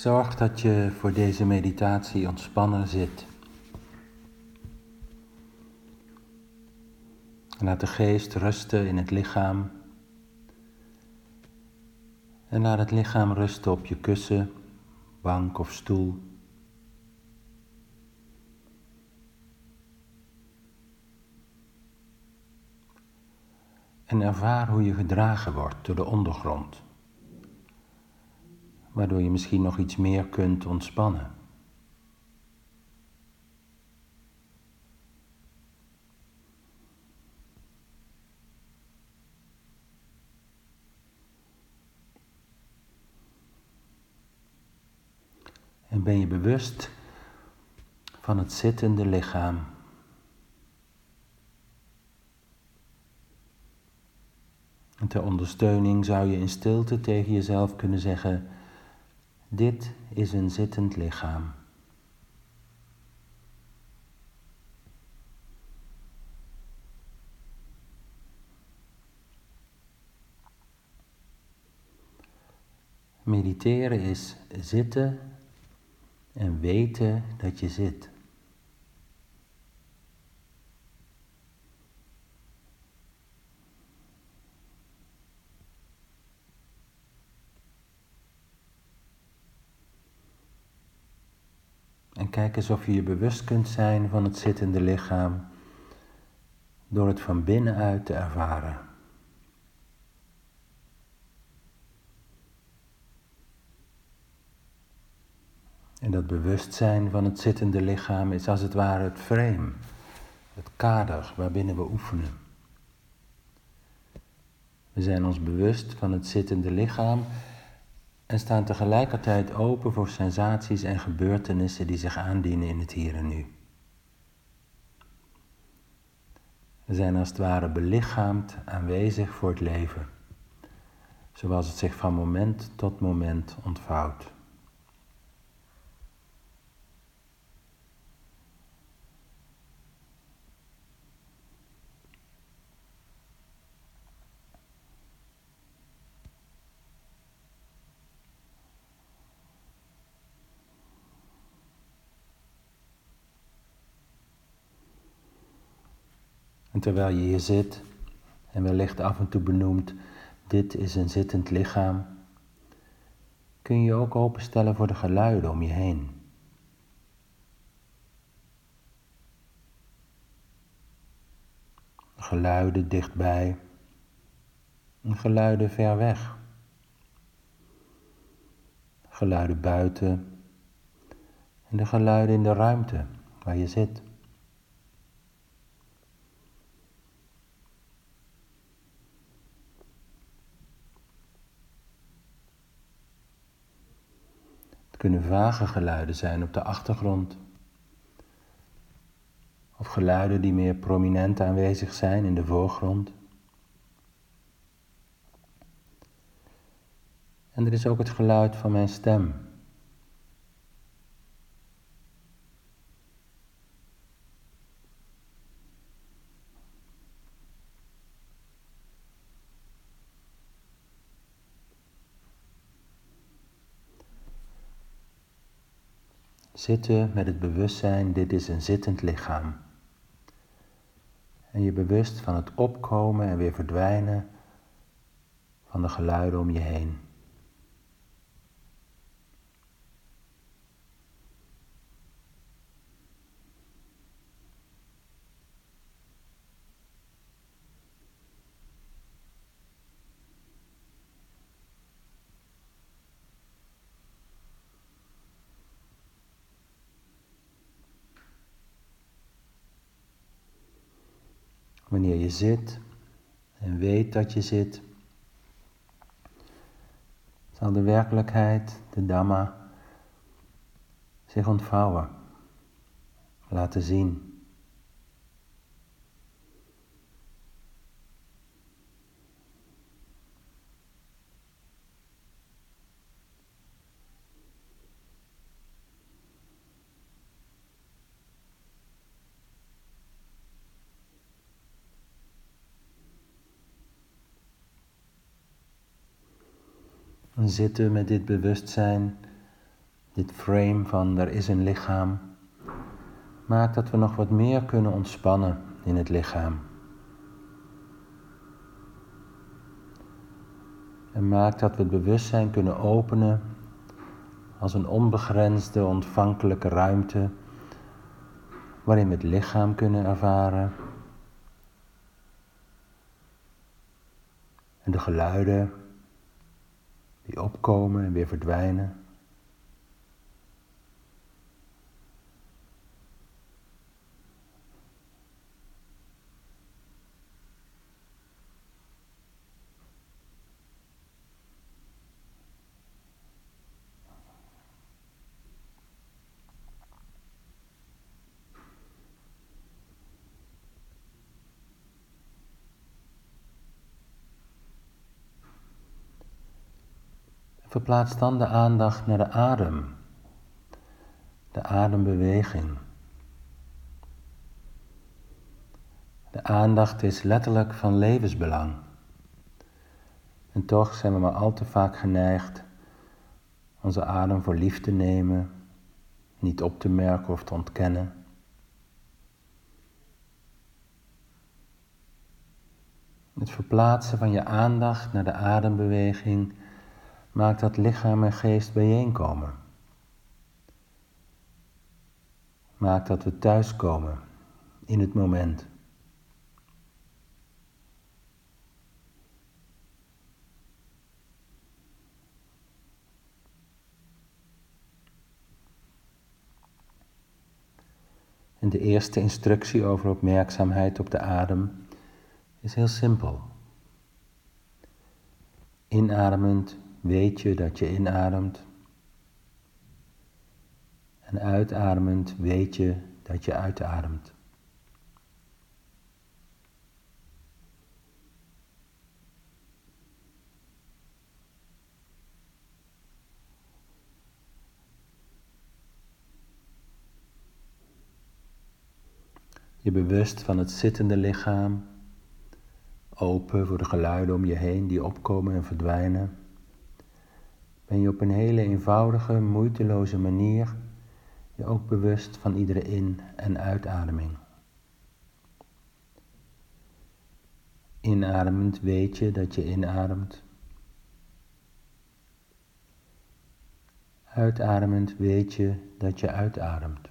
Zorg dat je voor deze meditatie ontspannen zit. Laat de geest rusten in het lichaam. En laat het lichaam rusten op je kussen, bank of stoel. En ervaar hoe je gedragen wordt door de ondergrond. Waardoor je misschien nog iets meer kunt ontspannen. En ben je bewust van het zittende lichaam. En ter ondersteuning zou je in stilte tegen jezelf kunnen zeggen: dit is een zittend lichaam. Mediteren is zitten en weten dat je zit. En kijk eens of je je bewust kunt zijn van het zittende lichaam door het van binnenuit te ervaren. En dat bewustzijn van het zittende lichaam is als het ware het frame, het kader waarbinnen we oefenen. We zijn ons bewust van het zittende lichaam en staan tegelijkertijd open voor sensaties en gebeurtenissen die zich aandienen in het hier en nu. We zijn als het ware belichaamd aanwezig voor het leven, zoals het zich van moment tot moment ontvouwt. En terwijl je hier zit en wellicht af en toe benoemt, dit is een zittend lichaam, kun je je ook openstellen voor de geluiden om je heen. Geluiden dichtbij en geluiden ver weg. Geluiden buiten en de geluiden in de ruimte waar je zit. Het kunnen vage geluiden zijn op de achtergrond. Of geluiden die meer prominent aanwezig zijn in de voorgrond. En er is ook het geluid van mijn stem. Zitten met het bewustzijn, dit is een zittend lichaam. En je bewust van het opkomen en weer verdwijnen van de geluiden om je heen. Wanneer je zit en weet dat je zit, zal de werkelijkheid, de Dhamma, zich ontvouwen, laten zien. En zitten met dit bewustzijn Dit frame van er is een lichaam maakt dat we nog wat meer kunnen ontspannen in het lichaam. En maakt dat we het bewustzijn kunnen openen als een onbegrensde, ontvankelijke ruimte waarin we het lichaam kunnen ervaren en de geluiden die opkomen en weer verdwijnen. Verplaats dan de aandacht naar de adem, de adembeweging. De aandacht is letterlijk van levensbelang. En toch zijn we maar al te vaak geneigd onze adem voor lief te nemen, niet op te merken of te ontkennen. Het verplaatsen van je aandacht naar de adembeweging maakt dat lichaam en geest bijeenkomen. Maakt dat we thuiskomen in het moment. En de eerste instructie over opmerkzaamheid op de adem is heel simpel. Inademend weet je dat je inademt. En uitademend weet je dat je uitademt. Je bewust van het zittende lichaam, open voor de geluiden om je heen die opkomen en verdwijnen, ben je op een hele eenvoudige, moeiteloze manier je ook bewust van iedere in- en uitademing. Inademend weet je dat je inademt. Uitademend weet je dat je uitademt.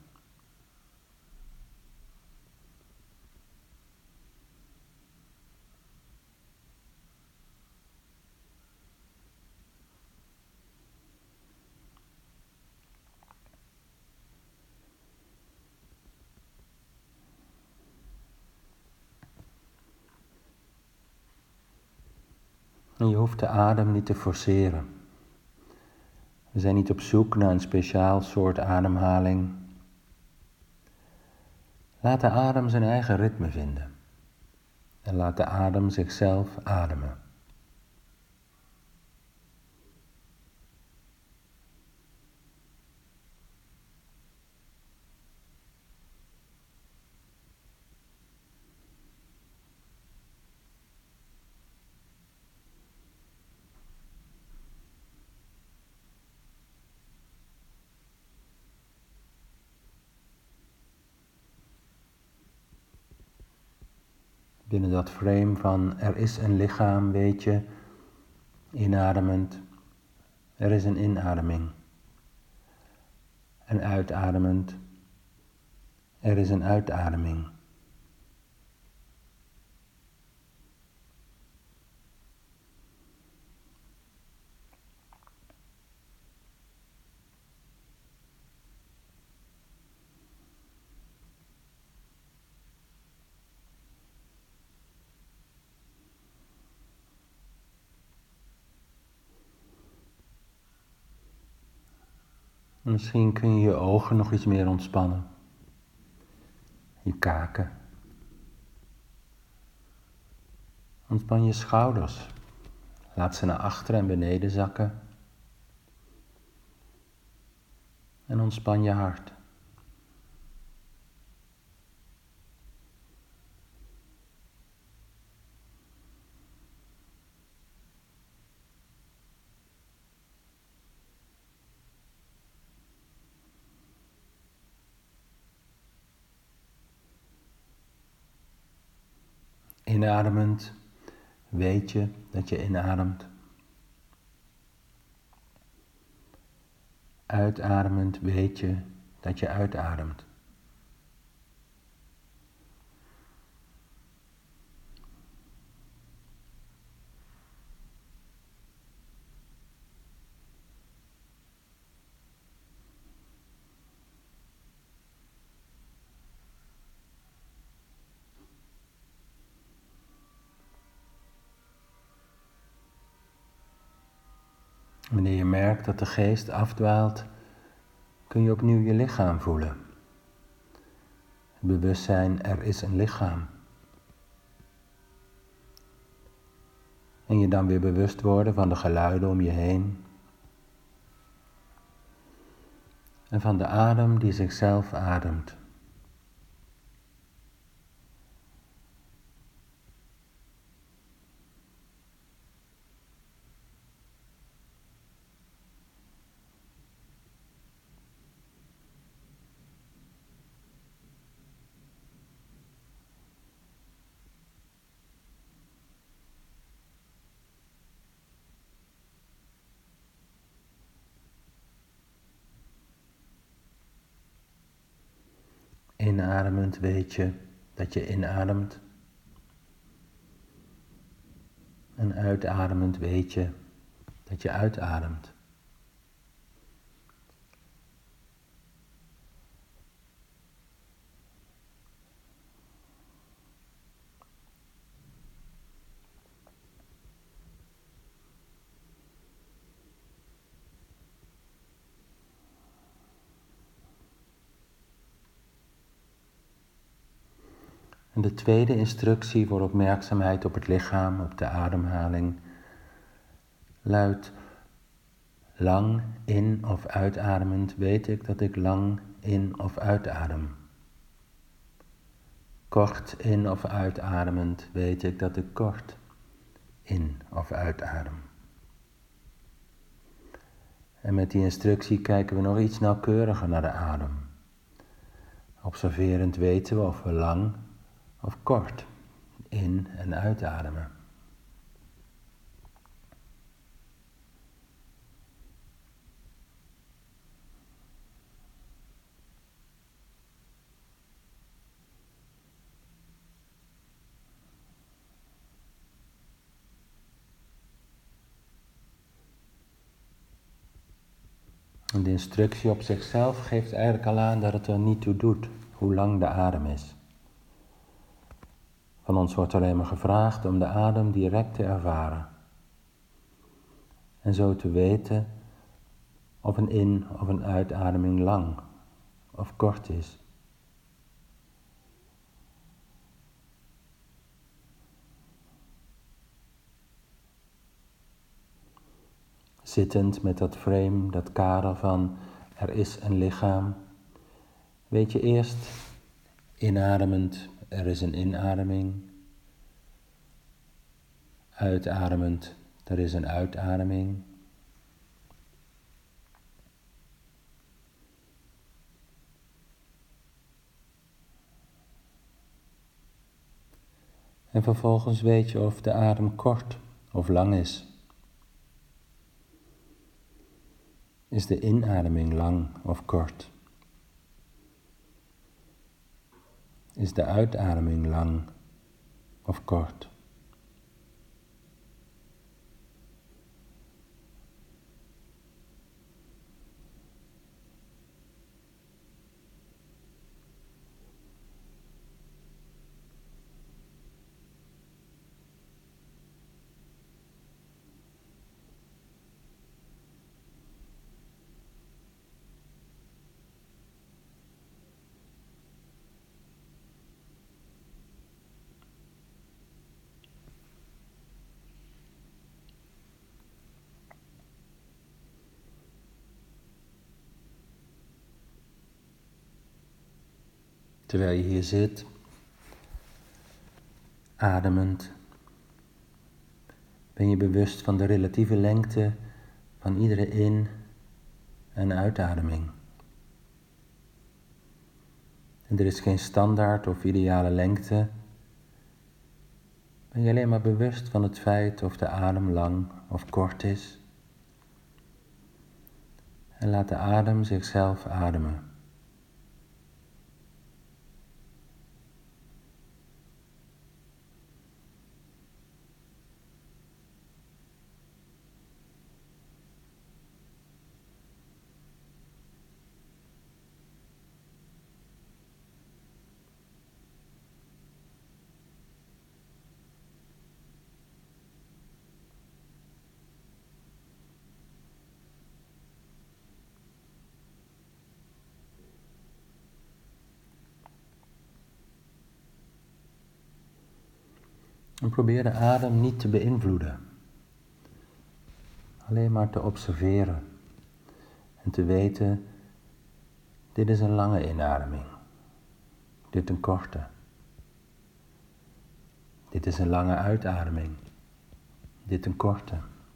En je hoeft de adem niet te forceren. We zijn niet op zoek naar een speciaal soort ademhaling. Laat de adem zijn eigen ritme vinden. En laat de adem zichzelf ademen. Binnen dat frame van er is een lichaam, weet je, inademend, er is een inademing. En uitademend, er is een uitademing. Misschien kun je je ogen nog iets meer ontspannen. Je kaken. Ontspan je schouders. Laat ze naar achteren en beneden zakken. En ontspan je hart. Inademend weet je dat je inademt. Uitademend weet je dat je uitademt. Wanneer je merkt dat de geest afdwaalt, kun je opnieuw je lichaam voelen. Het bewustzijn, er is een lichaam. En je dan weer bewust worden van de geluiden om je heen. En van de adem die zichzelf ademt. Inademend weet je dat je inademt. En uitademend weet je dat je uitademt. En de tweede instructie voor opmerkzaamheid op het lichaam, op de ademhaling, luidt: lang in- of uitademend weet ik dat ik lang in- of uitadem. Kort in- of uitademend weet ik dat ik kort in- of uitadem. En met die instructie kijken we nog iets nauwkeuriger naar de adem. Observerend weten we of we lang of kort in- en uitademen. En de instructie op zichzelf geeft eigenlijk al aan dat het er niet toe doet hoe lang de adem is. Van ons wordt alleen maar gevraagd om de adem direct te ervaren. En zo te weten of een in- of een uitademing lang of kort is. Zittend met dat frame, dat kader van er is een lichaam, weet je eerst inademend, er is een inademing. Uitademend, er is een uitademing. En vervolgens weet je of de adem kort of lang is. Is de inademing lang of kort? Is de uitademing lang of kort? Terwijl je hier zit, ademend, ben je bewust van de relatieve lengte van iedere in- en uitademing. En er is geen standaard of ideale lengte, Ben je alleen maar bewust van het feit of de adem lang of kort is. En laat de adem zichzelf ademen. En probeer de adem niet te beïnvloeden. Alleen maar te observeren. En te weten, dit is een lange inademing. Dit een korte. Dit is een lange uitademing. Dit een korte.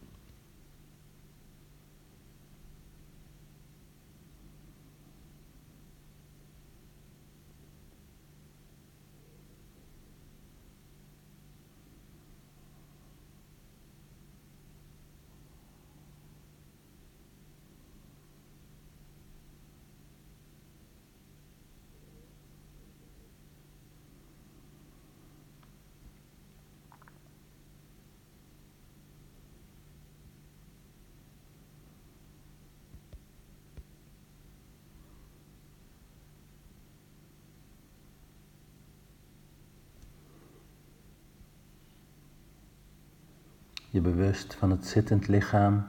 Je bewust van het zittend lichaam,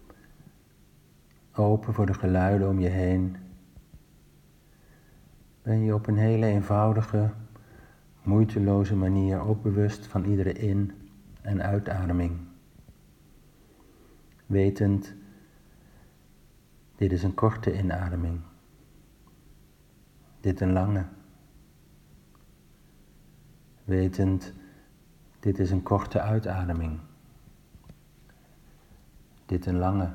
open voor de geluiden om je heen. Ben je op een hele eenvoudige, moeiteloze manier ook bewust van iedere in- en uitademing. Wetend, dit is een korte inademing. Dit een lange. Wetend, dit is een korte uitademing. Dit een lange.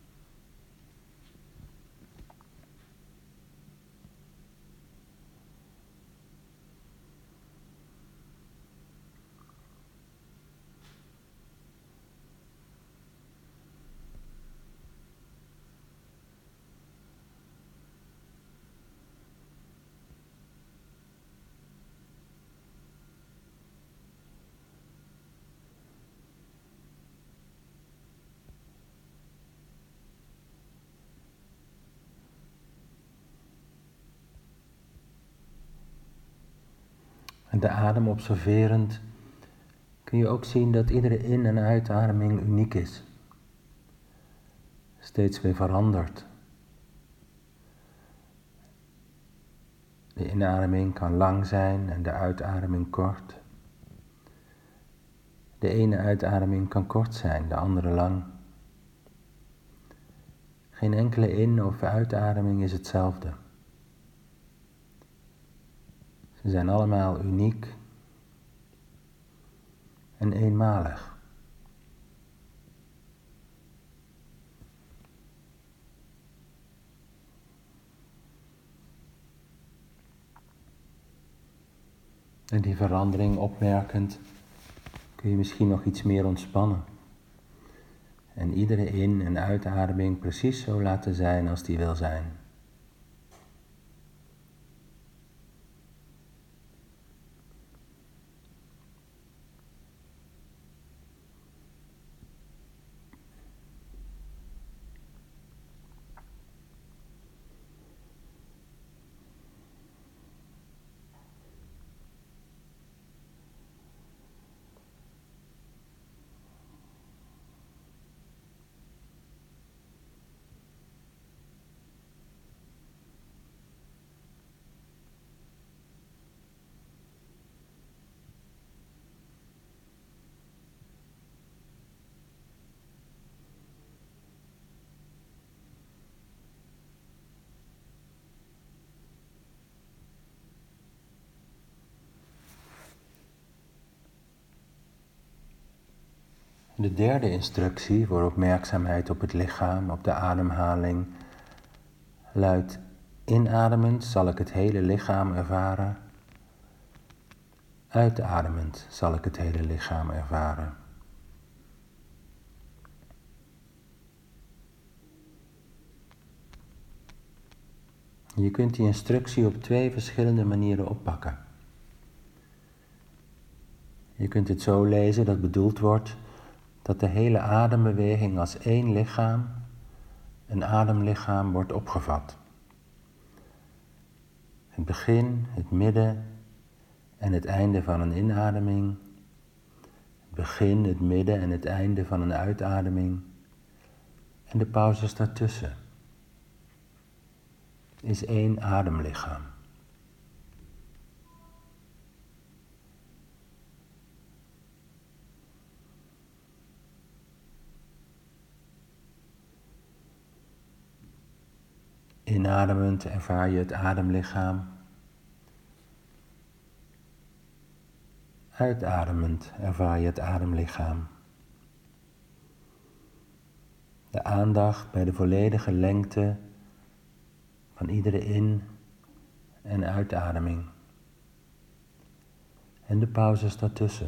En de adem observerend kun je ook zien dat iedere in- en uitademing uniek is. Steeds weer verandert. De inademing kan lang zijn en de uitademing kort. De ene uitademing kan kort zijn, de andere lang. Geen enkele in- of uitademing is hetzelfde. Ze zijn allemaal uniek en eenmalig. En die verandering opmerkend kun je misschien nog iets meer ontspannen. En iedere in- en uitademing precies zo laten zijn als die wil zijn. De derde instructie voor opmerkzaamheid op het lichaam, op de ademhaling, luidt: inademend zal ik het hele lichaam ervaren. Uitademend zal ik het hele lichaam ervaren. Je kunt die instructie op 2 verschillende manieren oppakken. Je kunt het zo lezen dat bedoeld wordt dat de hele adembeweging als 1 lichaam, een ademlichaam, wordt opgevat. Het begin, het midden en het einde van een inademing. Het begin, het midden en het einde van een uitademing. En de pauzes daartussen. Is 1 ademlichaam. Inademend ervaar je het ademlichaam. Uitademend ervaar je het ademlichaam. De aandacht bij de volledige lengte van iedere in- en uitademing. En de pauzes daartussen.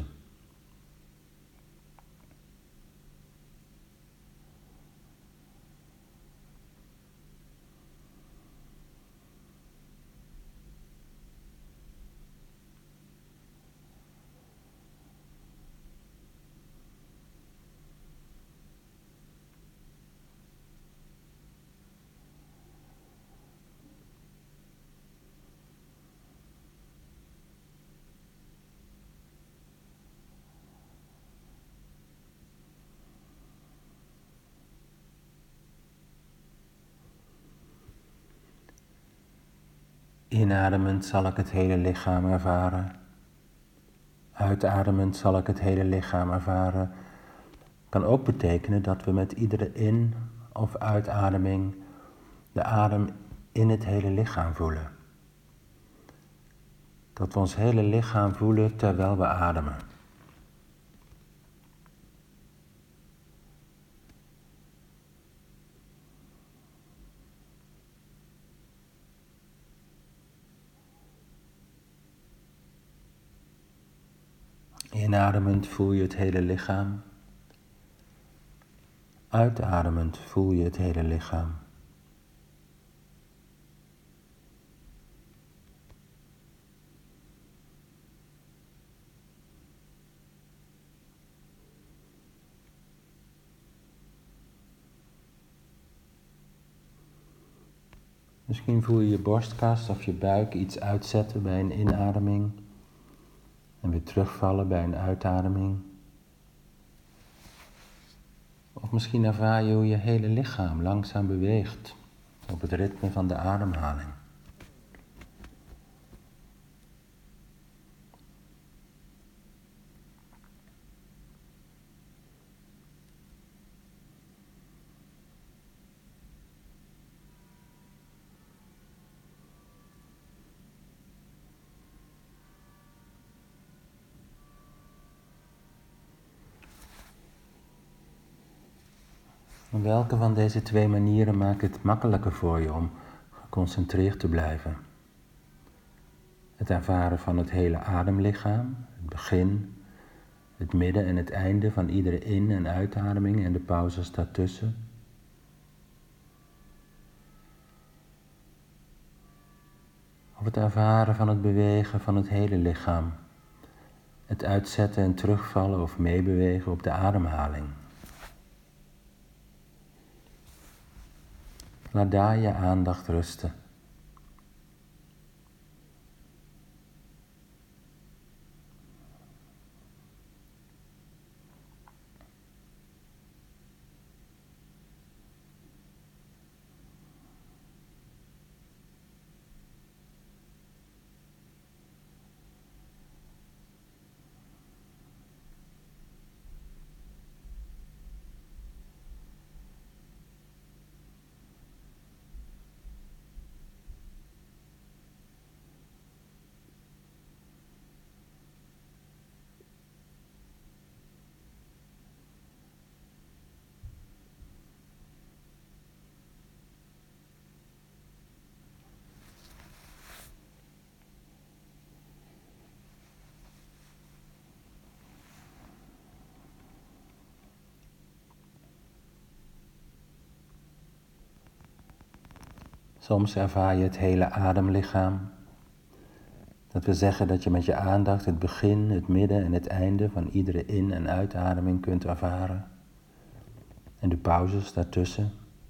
Inademend zal ik het hele lichaam ervaren. Uitademend zal ik het hele lichaam ervaren. Kan ook betekenen dat we met iedere in- of uitademing de adem in het hele lichaam voelen. Dat we ons hele lichaam voelen terwijl we ademen. Inademend voel je het hele lichaam. Uitademend voel je het hele lichaam. Misschien voel je je borstkas of je buik iets uitzetten bij een inademing en weer terugvallen bij een uitademing. Of misschien ervaar je hoe je hele lichaam langzaam beweegt op het ritme van de ademhaling. En welke van deze 2 manieren maakt het makkelijker voor je om geconcentreerd te blijven? Het ervaren van het hele ademlichaam, het begin, het midden en het einde van iedere in- en uitademing en de pauzes daartussen. Of het ervaren van het bewegen van het hele lichaam, het uitzetten en terugvallen of meebewegen op de ademhaling. Laat daar je aandacht rusten. Soms ervaar je het hele ademlichaam. Dat wil zeggen dat je met je aandacht het begin, het midden en het einde van iedere in- en uitademing kunt ervaren. En de pauzes daartussen.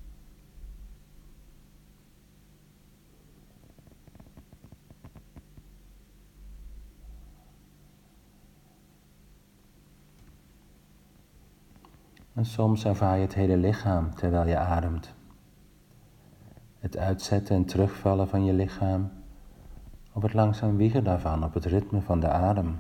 En soms ervaar je het hele lichaam terwijl je ademt. Het uitzetten en terugvallen van je lichaam, op het langzaam wiegen daarvan, op het ritme van de adem.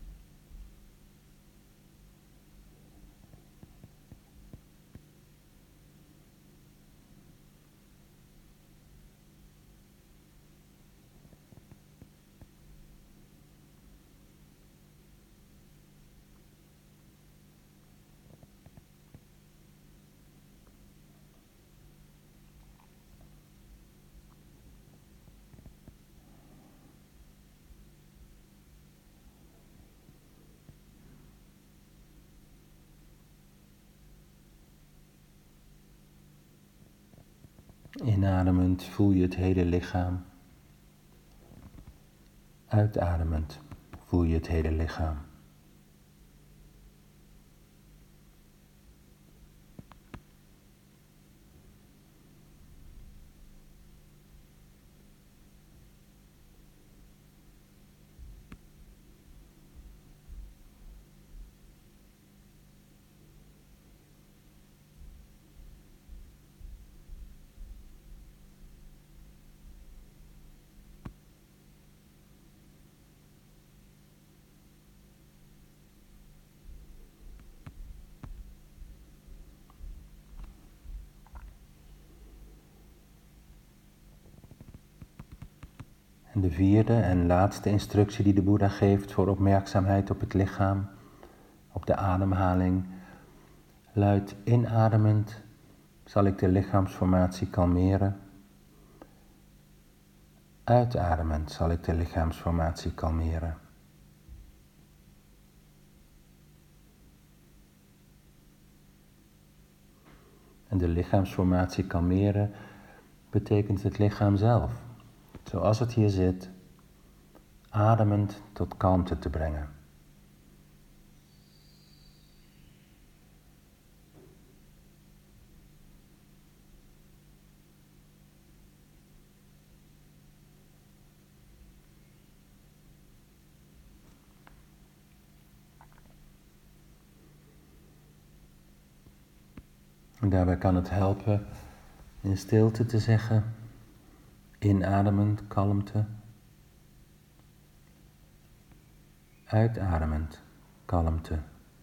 Inademend voel je het hele lichaam. Uitademend voel je het hele lichaam. En de vierde en laatste instructie die de Boeddha geeft voor opmerkzaamheid op het lichaam, op de ademhaling, luidt: inademend zal ik de lichaamsformatie kalmeren. Uitademend zal ik de lichaamsformatie kalmeren. En de lichaamsformatie kalmeren betekent het lichaam zelf, zoals het hier zit, ademend tot kalmte te brengen. En daarbij kan het helpen in stilte te zeggen: inademend kalmte, uitademend kalmte.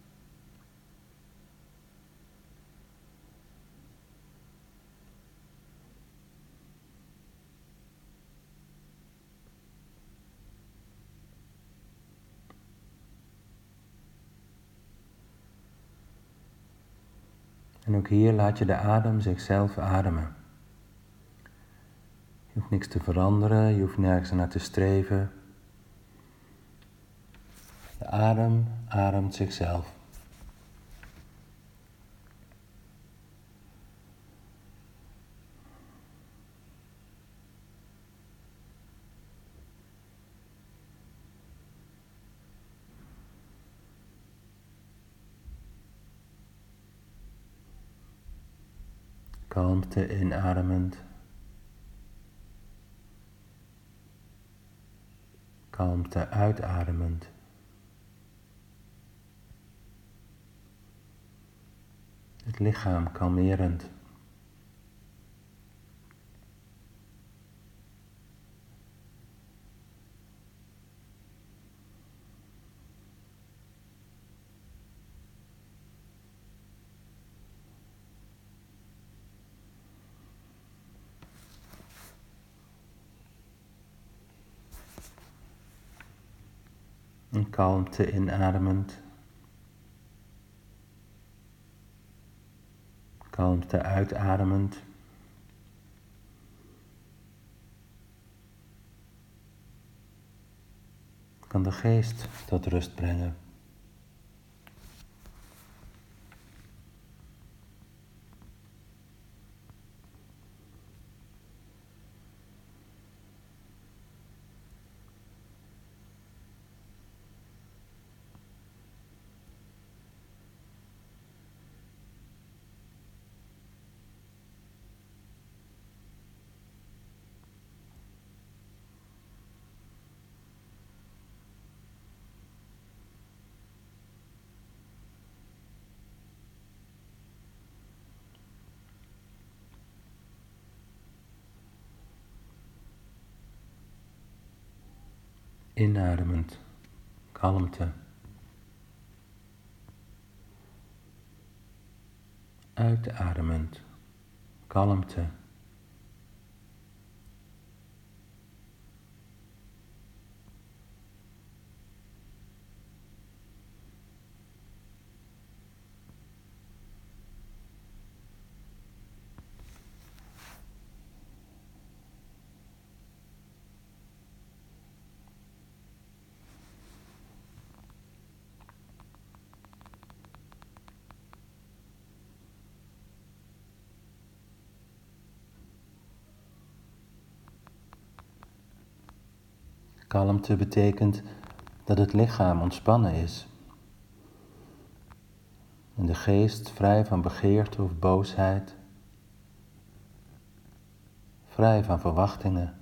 En ook hier laat je de adem zichzelf ademen. Je hoeft niks te veranderen, je hoeft nergens naar te streven. De adem ademt zichzelf. Kalmte inademend. Kalmte uitademend. Het lichaam kalmerend. En kalmte inademend. Kalmte uitademend. Kan de geest tot rust brengen. Inademend, kalmte. Uitademend, kalmte. Kalmte betekent dat het lichaam ontspannen is en de geest vrij van begeerte of boosheid, vrij van verwachtingen.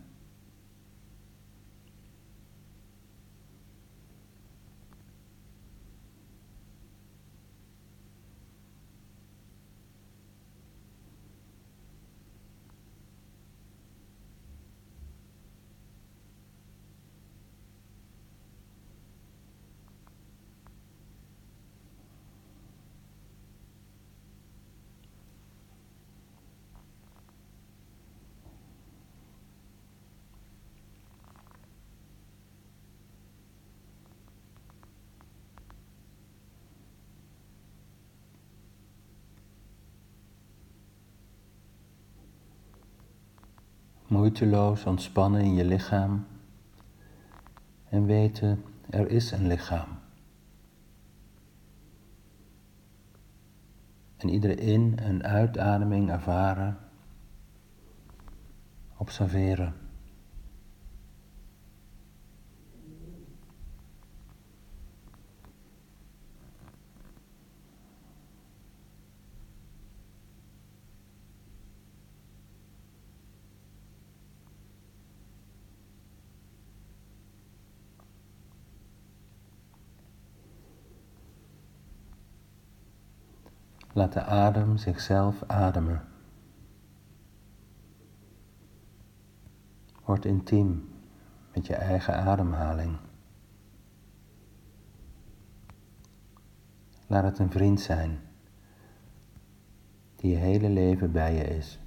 Moeiteloos ontspannen in je lichaam en weten, er is een lichaam. En iedere in- en uitademing ervaren, observeren. Laat de adem zichzelf ademen. Word intiem met je eigen ademhaling. Laat het een vriend zijn die je hele leven bij je is.